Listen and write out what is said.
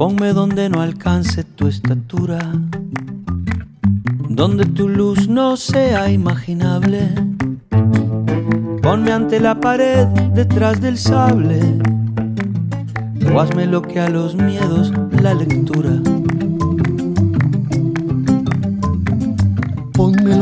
Ponme donde no alcance tu estatura, donde tu luz no sea imaginable. Ponme ante la pared, detrás del sable, o hazme lo que a los miedos la lectura. Ponme